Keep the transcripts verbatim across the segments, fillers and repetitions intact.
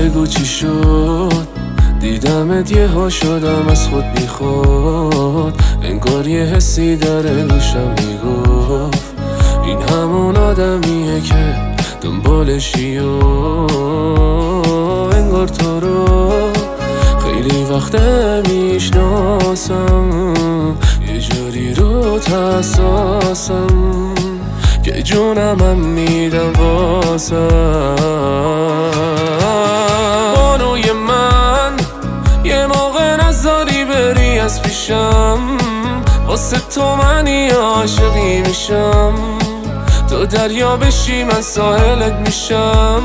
بگو چی شد، دیدمت یه ها شدم از خود بی خود. انگار یه حسی داره گوشم میگفت این همون آدمیه که دنبالشی و انگار تو رو خیلی وقته میشناسم، یه جوری رو حساسم که جونم هم میدم واسم. بانوی من یه موقع نذاری بری از پیشم، واسه تو منی عاشقی میشم، تو دریا بشی من ساحلت میشم.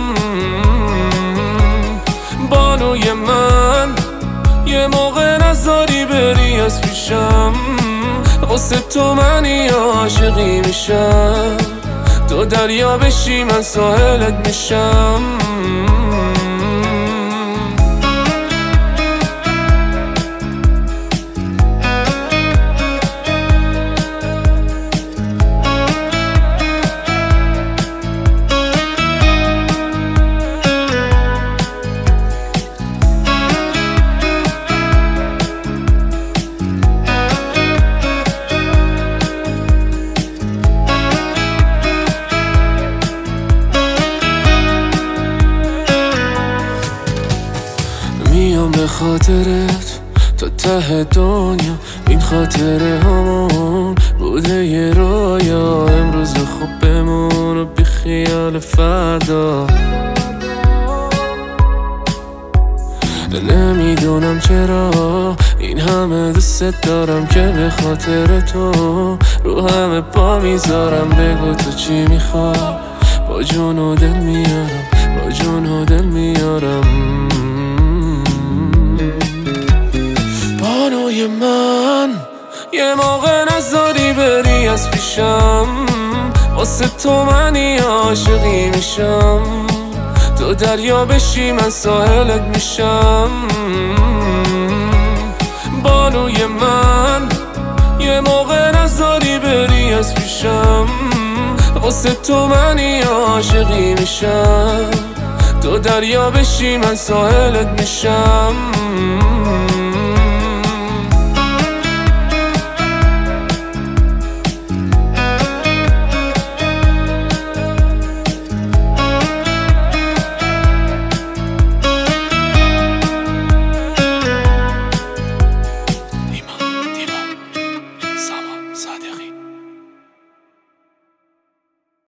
بانوی من یه موقع نذاری بری از پیشم، واسه تو منی عاشقی میشم، تو دریا بشی من ساحلت میشم. میام به خاطرت تا ته دنیا، این خاطره همون بوده یه رویا. امروز خوب بمون و بی خیال فردا، نمیدونم چرا این همه دوست دارم که به خاطر تو رو همه پا میذارم. بگو تو چی میخوای، با جون و دل میارم، با جون و دل میارم. بانوی من یه موقع نذاری بری از پیشم، واسه تو منی عاشقی میشم، تو دریا بشی من ساحلت میشم. بانوی من یه موقع نذاری بری از پیشم، واسه تو منی عاشقی میشم، تو دریا بشی من ساحلت میشم.